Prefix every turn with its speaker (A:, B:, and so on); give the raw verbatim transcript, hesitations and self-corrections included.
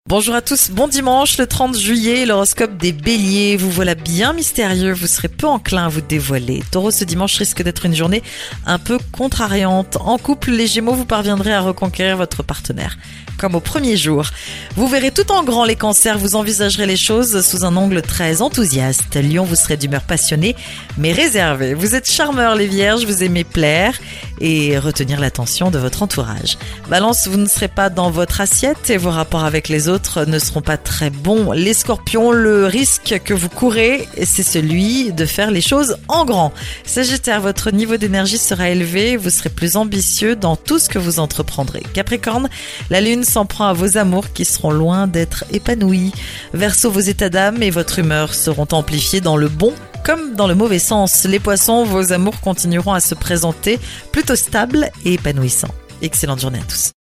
A: Bonjour à tous, bon dimanche, le trente juillet, l'horoscope des béliers. Vous voilà bien mystérieux, vous serez peu enclin à vous dévoiler. Taureau, ce dimanche risque d'être une journée un peu contrariante. En couple, les gémeaux, vous parviendrez à reconquérir votre partenaire, comme au premier jour. Vous verrez tout en grand les cancers, vous envisagerez les choses sous un angle très enthousiaste. Lion, vous serez d'humeur passionnée, mais réservée. Vous êtes charmeur les vierges, vous aimez plaire et retenir l'attention de votre entourage. Balance, vous ne serez pas dans votre assiette et vos rapports avec les autres ne seront pas très bons. Les scorpions, le risque que vous courez, c'est celui de faire les choses en grand. Sagittaire, votre niveau d'énergie sera élevé, vous serez plus ambitieux dans tout ce que vous entreprendrez. Capricorne, la lune s'en prend à vos amours qui seront loin d'être épanouis. Verseau, vos états d'âme et votre humeur seront amplifiés dans le bon comme dans le mauvais sens. Les poissons, vos amours continueront à se présenter plutôt stables et épanouissants. Excellente journée à tous.